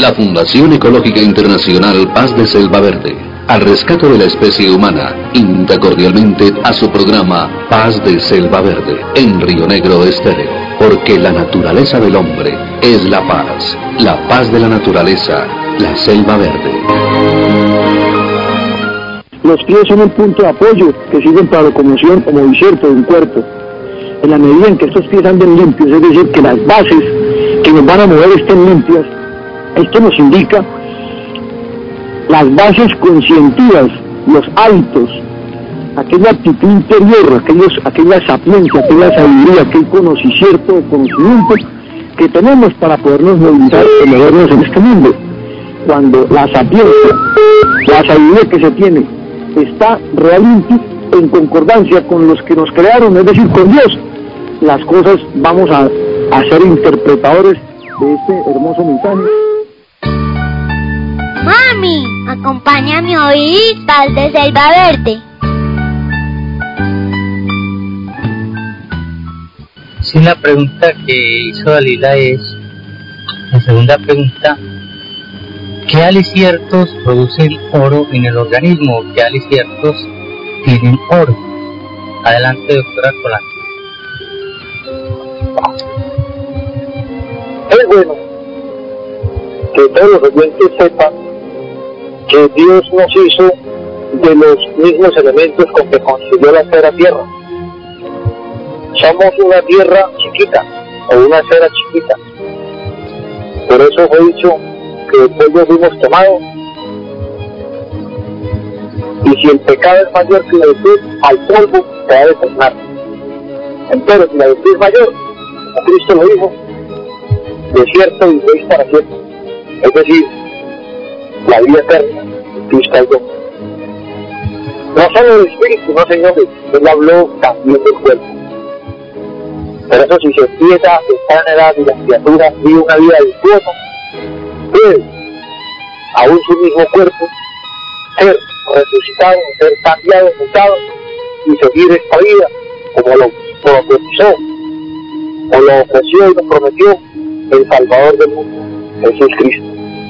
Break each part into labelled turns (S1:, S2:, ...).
S1: la Fundación Ecológica Internacional Paz de Selva Verde, al rescate de la especie humana, invita cordialmente a su programa Paz de Selva Verde, en Río Negro Estéreo, porque la naturaleza del hombre es la paz de la naturaleza, la selva verde.
S2: Los pies son un punto de apoyo que sirven para locomoción o movimiento de un cuerpo. En la medida en que estos pies anden limpios, es decir, que las bases que nos van a mover estén limpias, esto nos indica las bases conscientivas, los hábitos, aquella actitud interior, aquella sapiencia, aquella sabiduría, aquel conocimiento que tenemos para podernos movilizar y movernos en este mundo. Cuando la sapiencia, la sabiduría que se tiene, está realmente en concordancia con los que nos crearon, es decir, con Dios, las cosas vamos a ser interpretadores de este hermoso mensaje.
S3: Mami, acompáñame a oír Paz de Selva Verde.
S4: Sí, la pregunta que hizo Dalila es, la segunda pregunta, ¿qué aliciertos produce el oro en el organismo? ¿Qué aliciertos tienen oro? Adelante, doctora Colán.
S5: Es bueno que todos los oyentes sepan que Dios nos hizo de los mismos elementos con que construyó la esfera tierra. Somos una tierra chiquita o una esfera chiquita. Por eso fue dicho que el polvo fuimos tomados, y si el pecado es mayor que la virtud, al polvo se ha de tornar. Entonces, si la virtud es mayor, como Cristo lo dijo, de cierto viviréis para siempre, es decir, la vida eterna, Cristo yo. No solo del espíritu, no señores, Él habló también del cuerpo. Por eso, si se empieza a estar en edad y la criatura vive una vida virtuosa, puede, aún su mismo cuerpo, ser resucitado, ser cambiado, mutado y seguir esta vida como lo profetizó, o lo ofreció y lo prometió el Salvador del mundo, Jesús Cristo.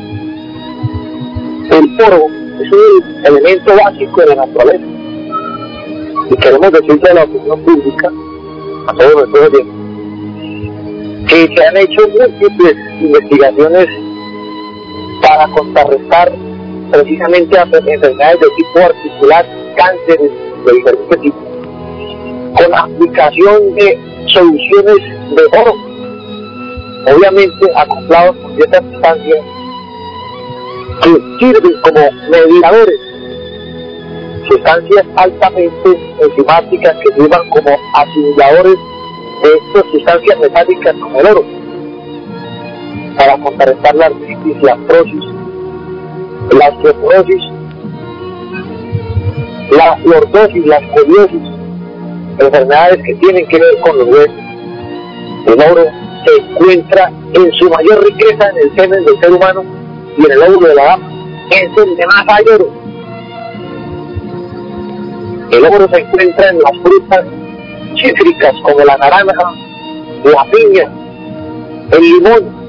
S5: El polvo es un elemento básico de la naturaleza, y queremos decirle a la opinión pública, a todos nuestros oyentes, que se han hecho múltiples investigaciones para contrarrestar precisamente a enfermedades de tipo articular, cánceres de diferentes tipos, con aplicación de soluciones de oro, obviamente acoplados con ciertas sustancias que sirven como mediadores, sustancias altamente enzimáticas que sirvan como asimiladores de estas sustancias metálicas como el oro, para contrarrestar la artritis, la artrosis, la osteoporosis, la lordosis, la escoliosis, enfermedades que tienen que ver con los huesos. El oro se encuentra en su mayor riqueza en el semen del ser humano y en el óvulo de la dama, es donde más hay oro. El oro se encuentra en las frutas cítricas como la naranja, la piña, el limón.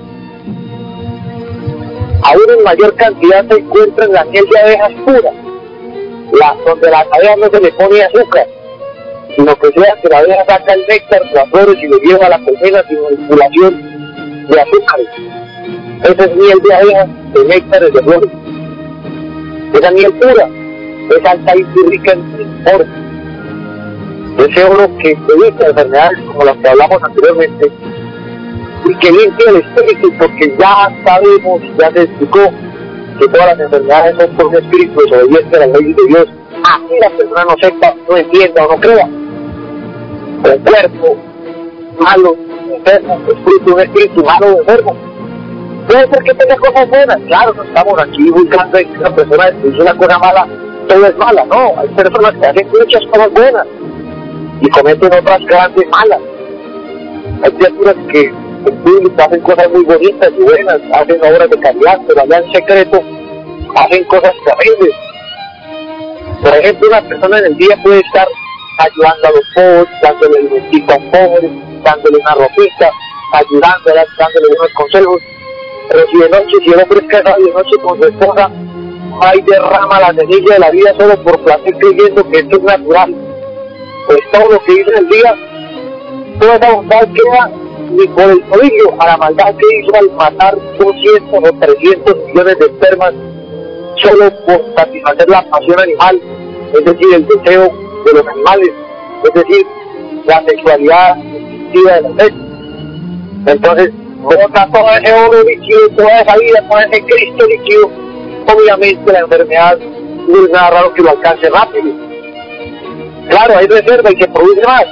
S5: Aún en mayor cantidad se encuentra en la miel de abejas pura, donde a las abejas no se le pone azúcar, sino que sea que la abeja saca el néctar de las flores y lo lleva a la colmena sin manipulación de azúcares. Esa es miel de abejas, de néctares de flores. Esa miel pura es alta y rica en oro. Ese oro que evita enfermedades como las que hablamos anteriormente, y que limpia el espíritu, porque ya sabemos, ya se explicó que todas las enfermedades son por un espíritu desobediente a las leyes de Dios. Así la persona no sepa, no entienda o no crea. El cuerpo malo, enfermo, es fruto de un espíritu malo o enfermo. Puede ser que tenga cosas buenas, claro, no estamos aquí buscando que una persona que hizo una cosa mala, todo es mala, no, hay personas que hacen muchas cosas buenas y cometen otras grandes malas. Hay criaturas que en público hacen cosas muy bonitas y buenas, hacen obras de caridad, pero allá en secreto hacen cosas terribles. Por ejemplo, una persona en el día puede estar ayudando a los pobres, dándole alimentito a un pobre, dándole una ropita, ayudándola, dándole unos consejos, Pero si de noche, si el hombre es casado de noche con su esposa, va y derrama la semilla de la vida solo por placer creyendo que esto es natural, pues todo lo que hizo en el día, toda esa bondad queda ni por el tobillo a la maldad que hizo al matar 200 o 300 millones de espermas solo por satisfacer la pasión animal, es decir, el deseo de los animales, es decir, la sexualidad instintiva de la sexo. Entonces, bota todo ese oro líquido, toda esa vida, todo ese Cristo líquido, obviamente la enfermedad no es nada raro que lo alcance rápido. Claro, hay reserva y se produce más.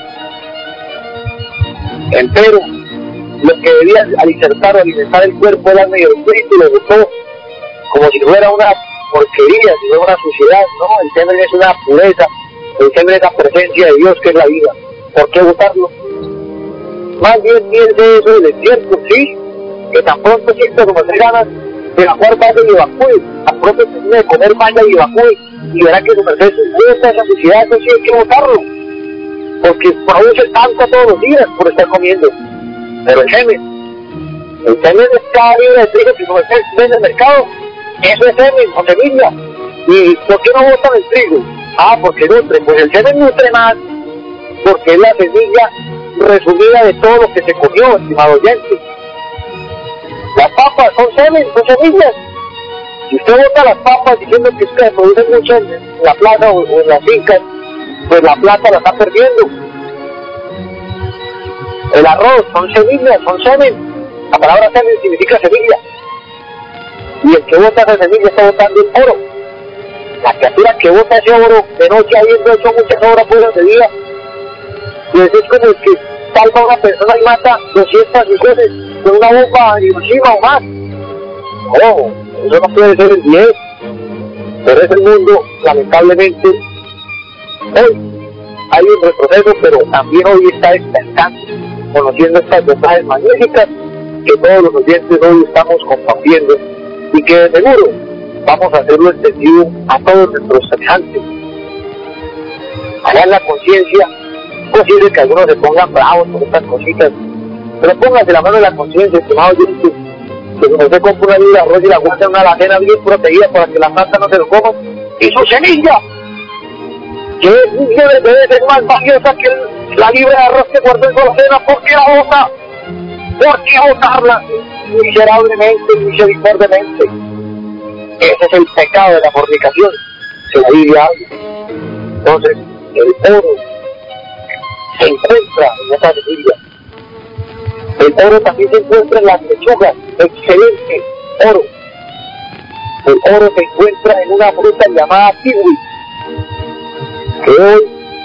S5: Empero, lo que debía alimentar el cuerpo, el alma y el espíritu, lo botó como si fuera una porquería, si fuera una suciedad. No, el semen es una pureza, el semen es la presencia de Dios que es la vida. ¿Por qué botarlo? Más bien piense eso del desierto, sí, que tan pronto sienta como se ganas de la cuarta vez y evacúe, tan pronto termine de comer vaya y evacúe, y verá que su merced se gusta esa suciedad, eso sí hay que botarlo, porque produce tanto todos los días por estar comiendo. Pero el semen es cada libra de trigo que su merced vende en el mercado, eso es semen o semilla. ¿Y por qué no botan el trigo? Porque nutre, pues el semen nutre más, porque es la semilla resumida de todo lo que se comió, estimado oyente. Las papas son semen, son semillas. Si usted bota las papas diciendo que se producen mucho en la plaza o en las fincas, pues la plata la está perdiendo. El arroz son semillas, son semen. La palabra semen significa semilla. Y el que bota esa semilla está botando el oro. La criatura que bota ese oro de noche habiendo hecho muchas horas buenas de día, pues es como el que salva a una persona y mata 200 mujeres con una bomba en Hiroshima o más. No, eso no puede ser el 10. Pero es el mundo, lamentablemente. Hoy hay un retroceso, pero también hoy está despertando, conociendo estas bondades magníficas que todos los oyentes hoy estamos compartiendo y que de seguro vamos a hacerlo extendido a todos nuestros semejantes. Allá en la conciencia, es posible que algunos se pongan bravos por estas cositas, pero póngase la mano en la conciencia, estimado oyente, que si usted compra una libra de arroz y la guarda en una alacena bien protegida para que las plantas no se lo coman, y su semilla, que debe ser más valiosa que la libra de arroz que guardó en su alacena, ¿por qué la bota? ¿Por qué botarla miserablemente, misericordiamente? Ese es el pecado de la fornicación que la Biblia habla. Entonces, el oro se encuentra en esa semilla. El oro también se encuentra en las lechugas, excelente oro. El oro se encuentra en una fruta llamada kiwi, que hoy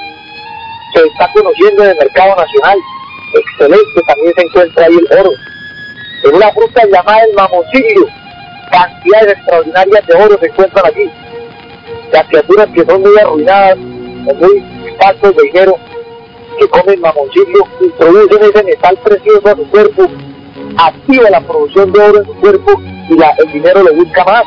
S5: se está conociendo en el mercado nacional. Excelente, también se encuentra ahí el oro. En una fruta llamada el mamoncillo, cantidades extraordinarias de oro se encuentran aquí. Las criaturas que son muy arruinadas, muy faltos de dinero, que comen mamoncillo, introducen ese metal precioso a su cuerpo, activa la producción de oro en su cuerpo y el dinero lo busca más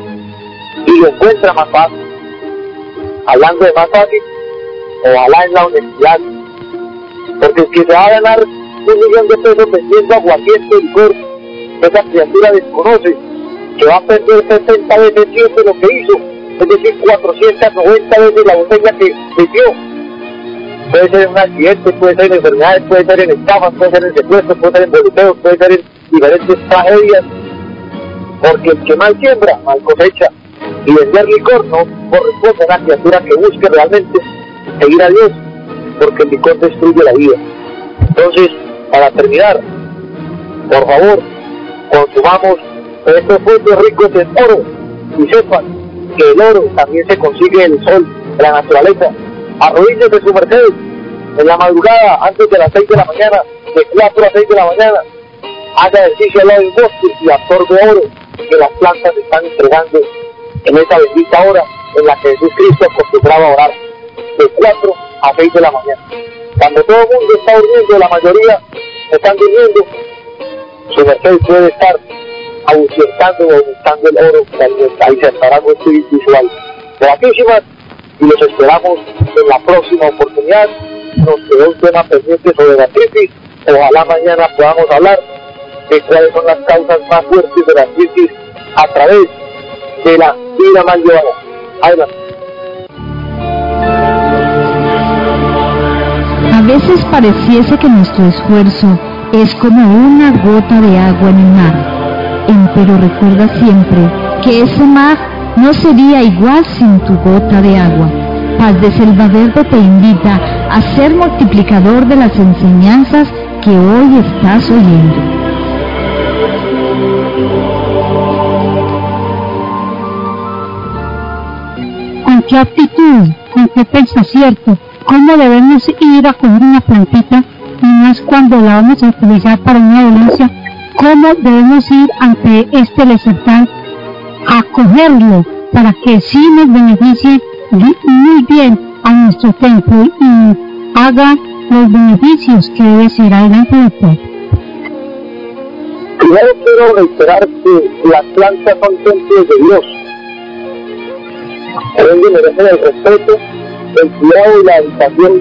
S5: y lo encuentra más fácil. Hablando de más fácil, ojalá en la honestidad, porque el que se va a ganar 1 millón de pesos vendiendo aguardiente y licor, esa criatura desconoce que va a perder 60 veces siempre lo que hizo, es decir, 490 veces la botella que vendió. Puede ser en un accidente, puede ser en enfermedades, puede ser en estafas, puede ser en secuestros, puede ser en boluteos, puede ser en diferentes tragedias, porque el que mal siembra, mal cosecha, y vender licor no corresponde a una criatura que busque realmente seguir a Dios, porque el licor destruye la vida. Entonces, para terminar, por favor, consumamos estos frutos ricos en oro y sepan que el oro también se consigue en el sol, en la naturaleza. Arrodíllese su merced en la madrugada antes de las 6 de la mañana, de 4 a 6 de la mañana, haga ejercicio al lado del bosque y absorbe oro que las plantas están entregando en esa bendita hora en la que Jesús Cristo acostumbraba a orar, de 4 a 6 de la mañana. Cuando todo el mundo está durmiendo, la mayoría están durmiendo, su merced puede estar aumentando o aumentando el oro que ahí se estará con espíritu visual. Gratísimas, y los esperamos en la próxima oportunidad. Nos quedó un tema pendiente sobre la gastritis, ojalá mañana podamos hablar de cuáles son las causas más fuertes de la crisis a través de la vida mal llevada. Adelante.
S6: A veces pareciese que nuestro esfuerzo es como una gota de agua en el mar, pero recuerda siempre que ese mar no sería igual sin tu gota de agua. Paz de Selva Verde te invita a ser multiplicador de las enseñanzas que hoy estás oyendo.
S7: ¿Con qué actitud, con qué pensacierto, cómo debemos ir a coger una plantita y más cuando la vamos a utilizar para una dolencia? ¿Cómo debemos ir ante este lecertal a cogerlo para que sí nos beneficie muy bien a nuestro templo y haga los beneficios que debe ser? Adelante, doctor.
S5: Primero quiero reiterar que las plantas son templos de Dios. Por ende merecen el respeto, el cuidado y la educación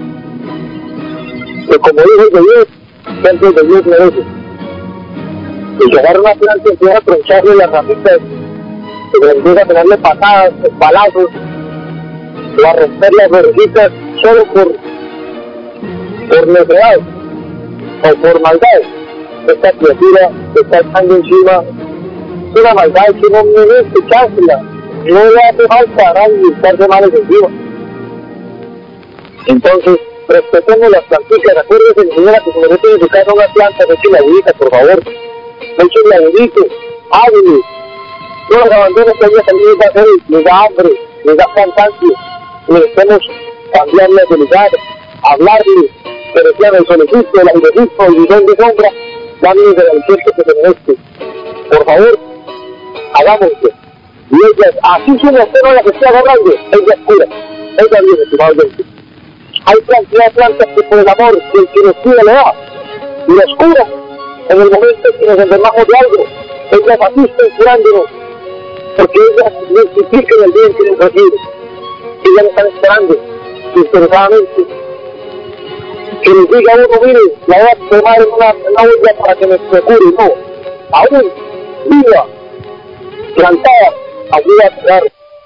S5: que, como hijos de Dios, templos de Dios merecen. Y llegar a una planta y empieza a troncharle las ramitas, y empieza a tenerle patadas, balazos, o a romper las orejitas solo por necedad o por maldad. Esta criatura que está echando encima es una maldad que no merece echársela, no le hace falta a nadie estarse males encima. Entonces, respetemos las plantitas. Acuérdense, señora, que si me meten en su casa una planta, no echen la bonita, por favor. No echen la bonita, háganle. No las abandonen, que ella también va a hacer, les da hambre, les da cansancio. Necesitamos cambiarles de lugar, hablarles, pero sean el solecito, el airecito, el bidón de sombra, darles el alimento que se merece. Por favor, hagámoslo. Y ellas, así son las personas que estoy agarrando, ellas curan, ellas vienen, estimados oyentes. Hay cantidad de plantas que por el amor del que nos cuida le da, y nos cura en el momento en que nos enfermamos de algo. Ellas asisten curándonos, porque ellas multiplican el bien que nos recibe. Ellas están esperando, interesadamente, que les diga a uno, mire, la voy a tomar en una olla para que me cure. No, aún viva, plantada, ayuda a curar.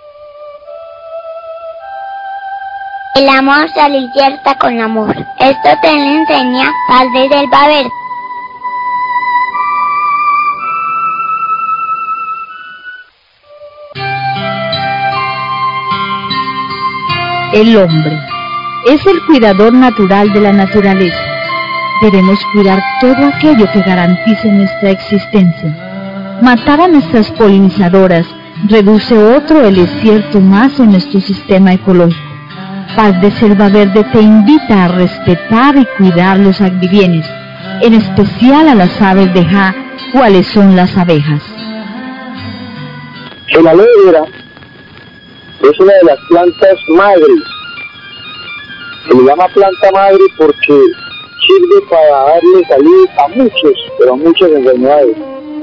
S3: El amor se alicierta con amor. Esto te lo enseña Paz de Selva Verde.
S6: El hombre es el cuidador natural de la naturaleza. Debemos cuidar todo aquello que garantice nuestra existencia. Matar a nuestras polinizadoras reduce otro desierto más en nuestro sistema ecológico. Paz de Selva Verde te invita a respetar y cuidar los agribienes, en especial a las aves de Ja. ¿Cuáles son las abejas?
S5: El aloe vera es una de las plantas madres. Se le llama planta madre porque sirve para darle salud a muchos, pero a muchas enfermedades.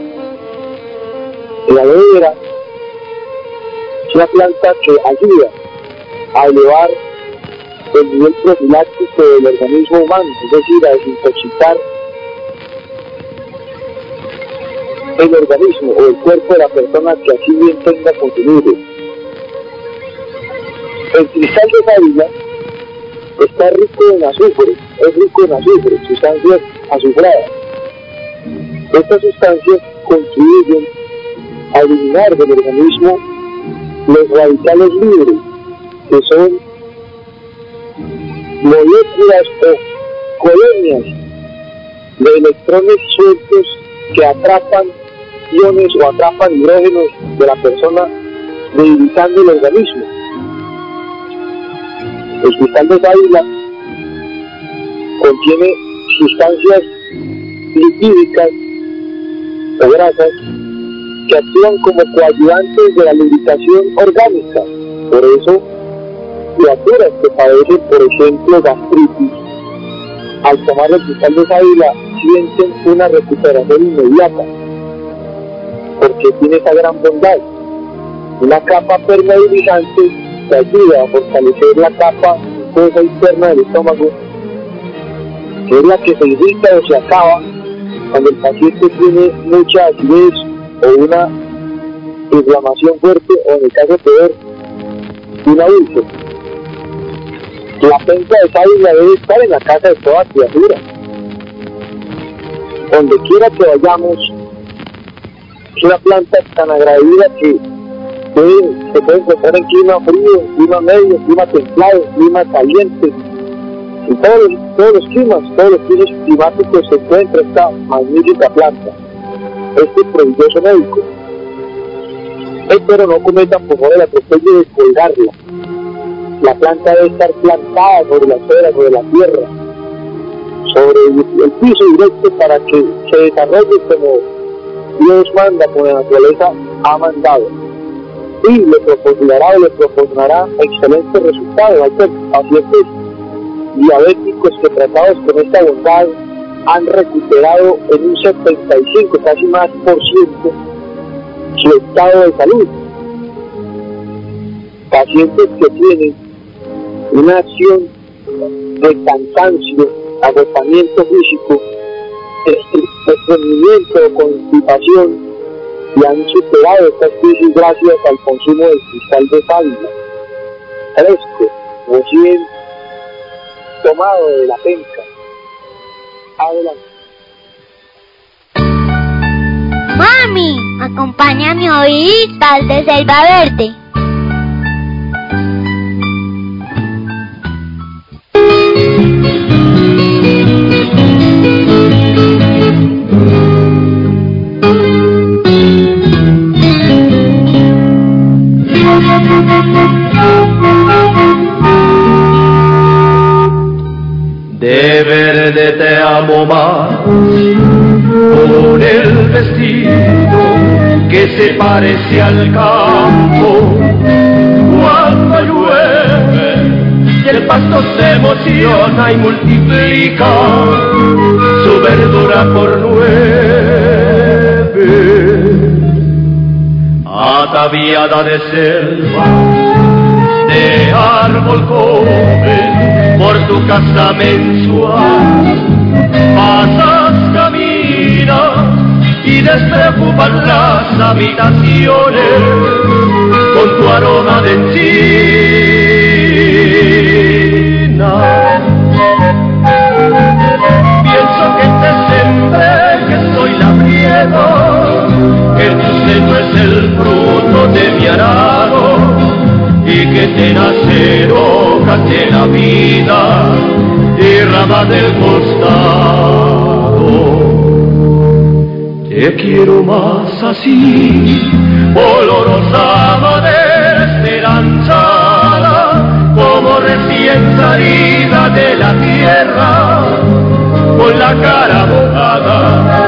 S5: El aloe vera es una planta que ayuda a elevar el nivel profiláctico del organismo humano, es decir, a desintoxicar el organismo o el cuerpo de la persona que así bien tenga consumido. El cristal de sábila está rico en azufre, es rico en azufre, sustancias azufradas. Estas sustancias contribuyen a eliminar del organismo los radicales libres, que son moléculas o colonias de electrones sueltos que atrapan iones o atrapan hidrógenos de la persona, debilitando el organismo. El cristal de sábila contiene sustancias lipídicas o grasas que actúan como coadyuvantes de la lubricación orgánica. Por eso, criaturas que padecen, por ejemplo, gastritis, al tomar el cristal de sábila sienten una recuperación inmediata, porque tiene esa gran bondad. Una capa permeabilizante que ayuda a fortalecer la capa mucosa interna del estómago, que es la que se irrita o se acaba cuando el paciente tiene mucha acidez o una inflamación fuerte, o en el caso peor, una úlcera. La penca de sábila debe estar en la casa de toda criatura. Donde quiera que vayamos, es una planta tan agradecida que se puede encontrar en clima frío, en clima medio, en clima templado, en clima caliente. En todos los climas climáticos se encuentra esta magnífica planta, este prodigioso médico. Pero no cometan por favor el atropello de colgarla. La planta debe estar plantada sobre la acera, sobre la tierra, sobre el piso directo, para que se desarrolle como Dios manda, como la naturaleza ha mandado, y le proporcionará excelentes resultados. Hay pacientes diabéticos que tratados con esta bondad han recuperado en un 75, casi más por ciento, su estado de salud. Pacientes que tienen una acción de cansancio, agotamiento físico, estreñimiento, constipación, y han superado estas crisis gracias al consumo del cristal de sábila fresco, recién tomado de la penca. Adelante.
S3: Mami, acompáñame a oír Paz de Selva Verde.
S8: De verde te amo más, por el vestido que se parece al campo cuando llueve y el pasto se emociona y multiplica su verdura por 9. Ataviada de selva, de árbol joven, por tu casa mensual pasas, caminas y despreocupan las habitaciones con tu aroma de encina. Pienso que te sembré, que soy labriego, que tu seno es el fruto de mi arado, y que te nace hojas de la vida y ramas del costado. Te quiero más así, olorosa madera esperanzada, como recién salida de la tierra, con la cara mojada.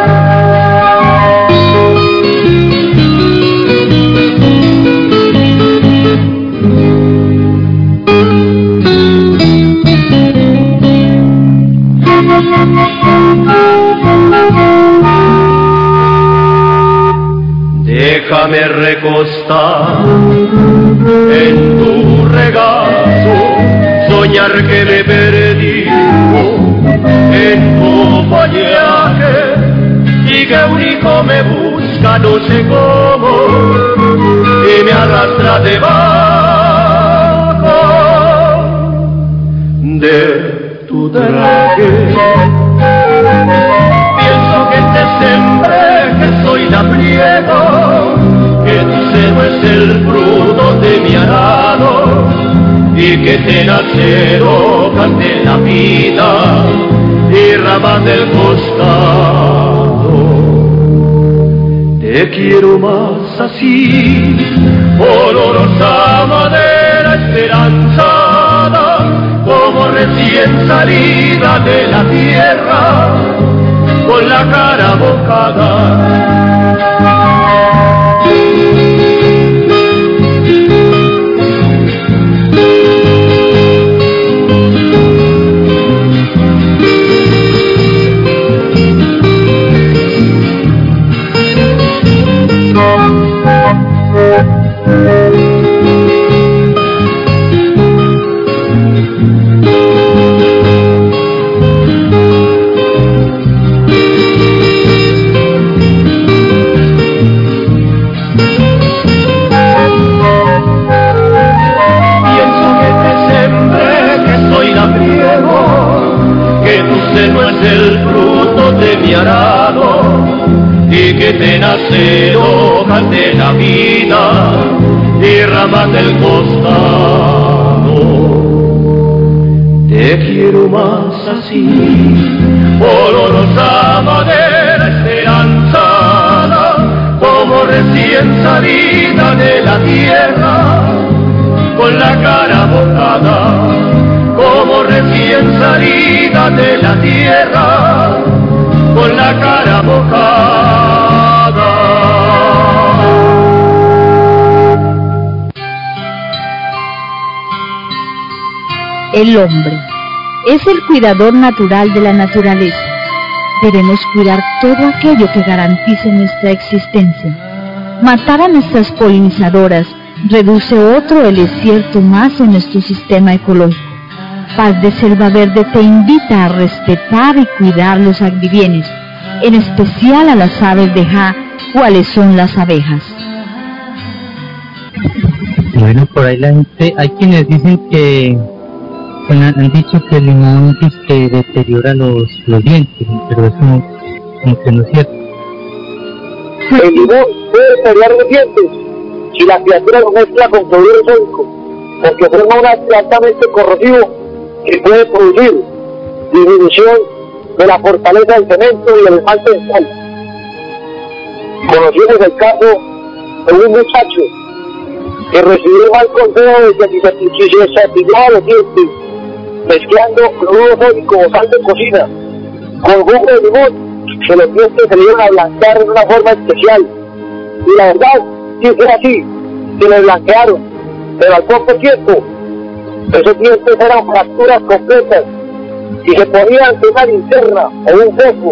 S8: Déjame recostar en tu regazo, soñar que me perdí en tu follaje y que un hijo me busca no sé cómo y me arrastra debajo de tu traje. Pienso que te sembré, que soy labriego, que tu seno es el fruto de mi arado y que te nace hojas de la vida y ramas del costado. Te quiero más así, olorosa madera esperanzada, como recién salida de la tierra, con la cara mojada. arado y que te nace hojas de la vida y ramas del costado. Te quiero más así, olorosa madera esperanzada, como recién salida de la tierra, con la cara mojada, como recién salida de la tierra, con la cara mojada.
S6: El hombre es el cuidador natural de la naturaleza. Debemos cuidar todo aquello que garantice nuestra existencia. Matar a nuestras polinizadoras reduce otro desierto más en nuestro sistema ecológico. Paz de Selva Verde te invita a respetar y cuidar los agribienes, en especial a las aves de Ja, cuáles son las abejas.
S4: Bueno, por ahí la gente, hay quienes dicen que han dicho que el limón que deteriora los dientes, pero eso como que no es cierto.
S5: El limón puede deteriorar los dientes si la criatura lo mezcla con cloruro sódico, porque forma un ácido altamente corrosivo que puede producir disminución de la fortaleza del cemento y el esmalte dental. Conocimos el caso de un muchacho que recibió mal consejo de que si se cepillaba los dientes mezclando cloruro sódico o sal de cocina con jugo de limón, que los dientes se le iban a blanquear de una forma especial. Y la verdad, sí fue así, se le blanquearon, pero al poco tiempo esos dientes eran fracturas completas y se ponían ante una linterna o un foco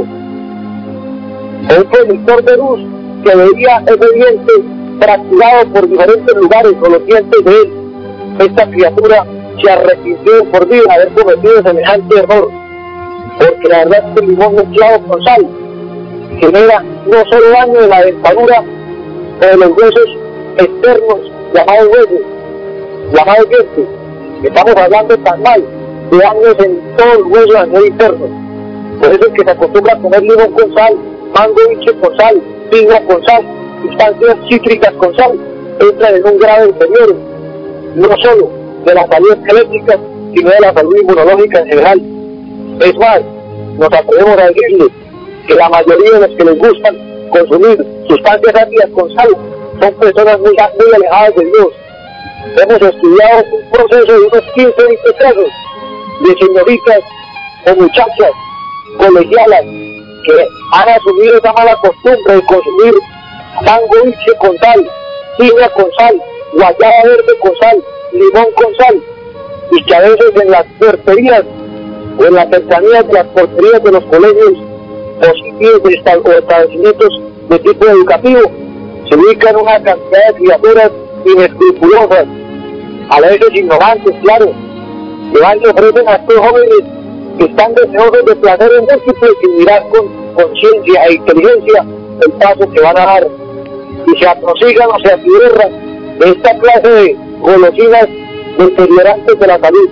S5: o un proyector de luz que veía ese diente fracturado por diferentes lugares con los dientes de él. Esta criatura se arrepintió por vida de haber cometido semejante error, porque la verdad es que el limón mezclado con sal genera no solo daño en la dentadura o de los huesos externos llamados huesos, llamados dientes. Estamos hablando tan mal de daños en todos los huesos a nivel interno. Por eso es que se acostumbra a comer limón con sal, mango biche con sal, piña con sal, sustancias cítricas con sal, entran en un grado deterioro, no solo de la salud esquelética, sino de la salud inmunológica en general. Es más, nos atrevemos a decirles que la mayoría de los que les gustan consumir sustancias ácidas con sal son personas muy alejadas de Dios. Hemos estudiado un proceso de unos 15 o 20 casos de señoritas o muchachas colegialas que han asumido esa mala costumbre de consumir mango biche con sal, piña con sal, guayaba verde con sal, limón con sal, y que a veces en las puerterías o en las cercanías de las porterías de los colegios o sitios de establecimientos de tipo educativo se ubican una cantidad de criaturas inescrupulosas, a veces ignorantes, claro, que van y ofrecen a estos jóvenes que están deseosos de placeres múltiples sin mirar con conciencia e inteligencia el paso que van a dar, y se atrosigan o se atierran de esta clase de golosinas deteriorantes de la salud.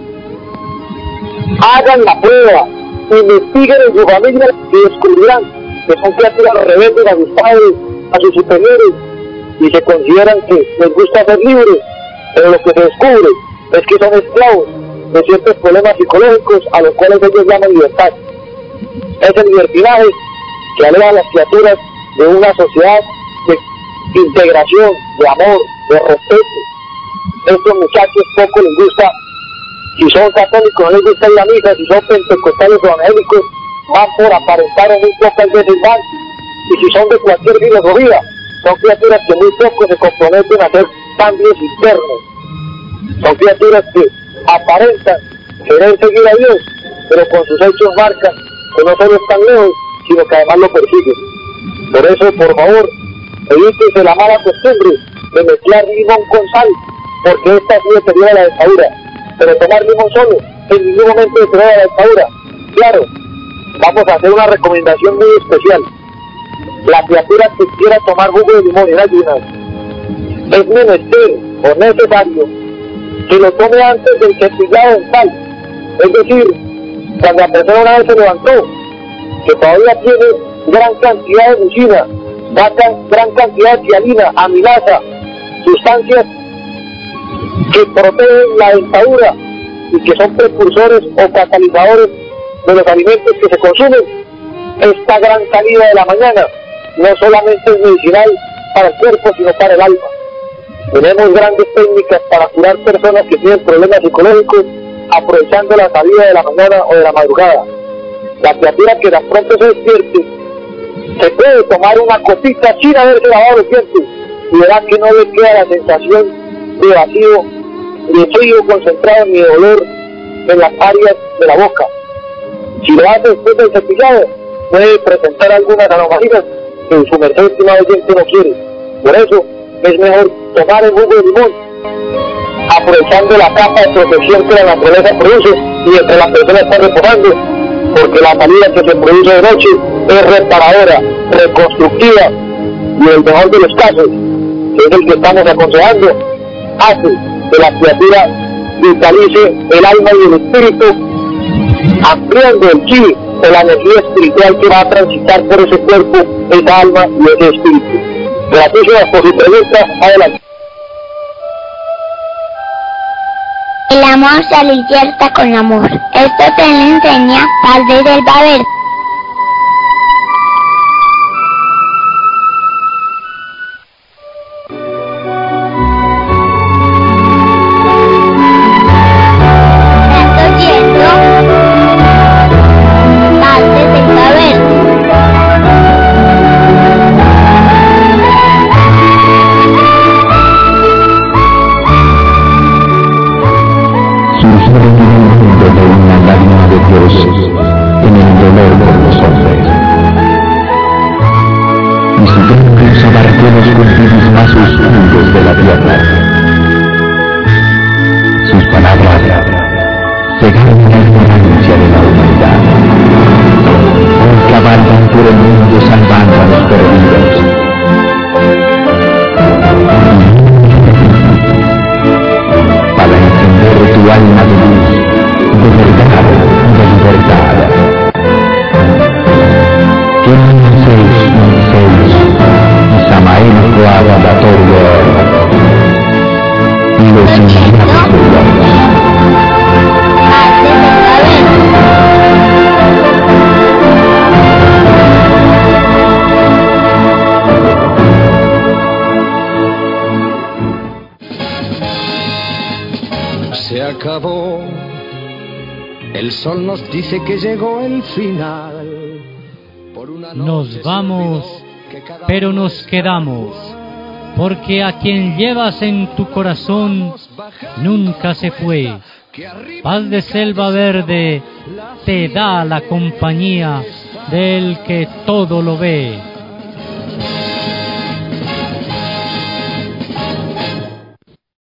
S5: Hagan la prueba, investiguen en su familia y descubrirán que son criaturas rebeldes a sus padres, a sus superiores, y se consideran que les gusta ser libres, pero lo que se descubre es que son esclavos de ciertos problemas psicológicos a los cuales ellos llaman libertad. Es el libertinaje que aleja a las criaturas de una sociedad de integración, de amor, de respeto. Estos muchachos poco les gusta, si son católicos no les gusta ir a misa, si son pentecostales o evangélicos van por aparentar o muy pocas veces van, y si son de cualquier filosofía son criaturas que muy poco se comprometen a hacer cambios internos. Son criaturas que aparentan querer seguir a Dios, pero con sus hechos marcan que no solo están lejos, sino que además lo persiguen. Por eso, por favor, evítense la mala costumbre de mezclar limón con sal, porque esta sí deteriora la dentadura, pero tomar limón solo en ningún momento deteriora la dentadura. Claro, vamos a hacer una recomendación muy especial. La criatura que quiera tomar jugo de limón en ayunas, es menester o necesario que lo tome antes del cepillado dental, es decir, cuando la persona una vez se levantó, que todavía tiene gran cantidad de mucina, gran cantidad de cianina, amilasa, sustancias que protegen la dentadura y que son precursores o catalizadores de los alimentos que se consumen. Esta gran salida de la mañana no solamente es medicinal para el cuerpo, sino para el alma. Tenemos grandes técnicas para curar personas que tienen problemas psicológicos aprovechando la salida de la mañana o de la madrugada. La criatura que tan pronto se despierte se puede tomar una copita sin haberse lavado los dientes y verá que no le queda la sensación de vacío, de frío concentrado ni de dolor en las áreas de la boca. Si lo hace después del cepillado, puede presentar algunas anomalías que su merced últimamente no quiere. Por eso es mejor tomar el jugo de limón, aprovechando la capa de protección que la naturaleza produce mientras la persona está reposando, porque la salida que se produce de noche es reparadora, reconstructiva y en el mejor de los casos, que es el que estamos aconsejando, hace que la criatura vitalice el alma y el espíritu, ampliando el chi de la energía espiritual que va a transitar por ese cuerpo, esa alma y ese espíritu. Gracias por su pregunta. Adelante.
S3: El amor se alicierta con amor. Esto te lo enseña Padre del Verde.
S8: Se acabó, el sol nos dice que llegó el final.
S9: Nos vamos, pero nos quedamos, porque a quien llevas en tu corazón nunca se fue. Paz de Selva Verde te da la compañía del que todo lo ve.